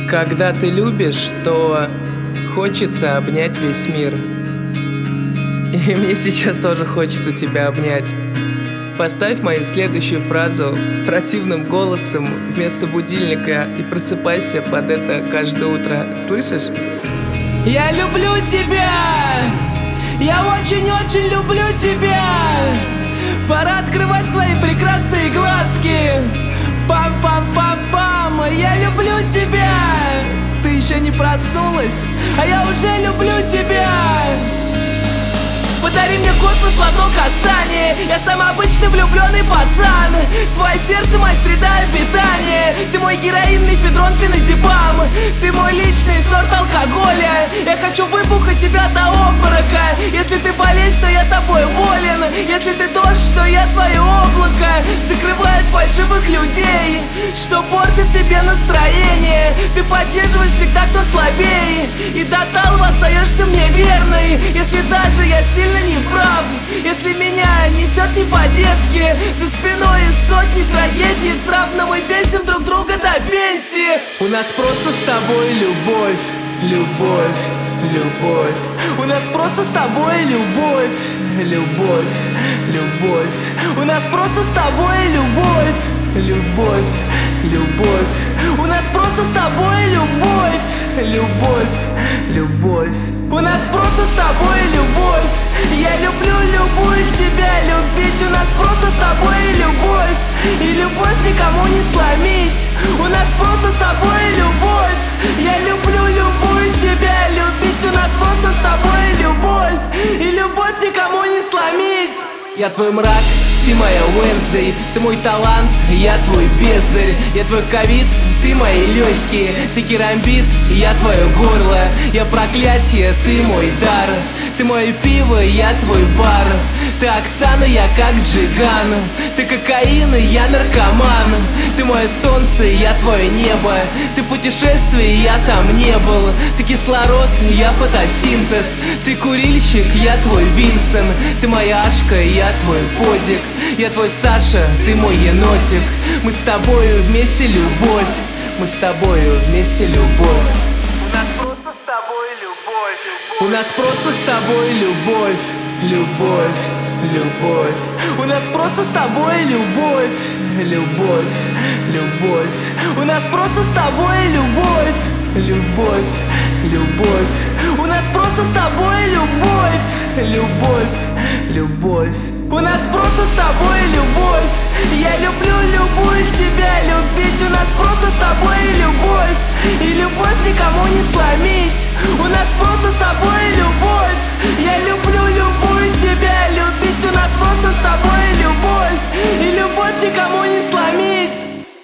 Когда ты любишь, то хочется обнять весь мир. И мне сейчас тоже хочется тебя обнять. Поставь мою следующую фразу противным голосом вместо будильника и просыпайся под это каждое утро. Слышишь? Я люблю тебя! Я очень-очень люблю тебя! Пора открывать свои прекрасные глазки! Пам-пам-пам-пам! Я люблю тебя! Ты еще не проснулась, а я уже люблю тебя! Подари мне космос в одно касание. Я самый обычный влюбленный пацан. Твое сердце, моя среда обитания. Ты мой героин, мефедрон, феназепам. Ты мой личный сорт алкоголя. Я хочу выпухать тебя до обморока. Если ты болеешь, то я тобой волен. Если ты дождь, то я твое облако. Закрывает фальшивых людей, что портит тебе настроение. Ты поддерживаешь всегда, кто слабее, и до талого остаешься мне верной. Если даже я сильно не прав, если меня несет не по-детски, за спиной сотни трагедий трав, но мы бесим друг друга до пенсии. У нас просто с тобой любовь, любовь, любовь. У нас просто с тобой любовь, любовь, любовь. У нас просто с тобой любовь, любовь, любовь. У нас просто с тобой любовь, любовь, любовь. У нас просто с тобой любовь. Я люблю любую тебя любить. У нас просто с тобой любовь, и любовь никому не сломить. У нас просто с тобой любовь. Я люблю любую тебя любить. У нас просто с тобой любовь, и любовь никому не сломить. Я твой мрак, ты моя Уэнсдей. Ты мой талант, я твой бездарь. Я твой ковид, ты мои легкие. Ты керамбит, я твое горло. Я проклятие, ты мой дар. Ты мое пиво, я твой бар. Ты Оксана, я как Джиган. Ты кокаин, я наркоман. Ты мое солнце, я твое небо. Ты путешествие, я там не был. Ты кислород, я фотосинтез. Ты курильщик, я твой Винсен. Ты моя Ашка, я твой подик. Я твой Саша, ты мой енотик. Мы с тобою вместе любовь. Мы с тобою вместе любовь. У нас просто с тобой любовь, любовь, любовь. У нас просто с тобой любовь, любовь, любовь. У нас просто с тобой любовь, любовь, любовь. У нас просто с тобой любовь, любовь, любовь. У нас просто с тобой любовь. Я люблю любую тебя любить. У нас просто с тобой любовь, и любовь никому не сломить. У нас просто с тобой любовь. Я люблю любую тебя любить. У нас просто с тобой любовь, и любовь никому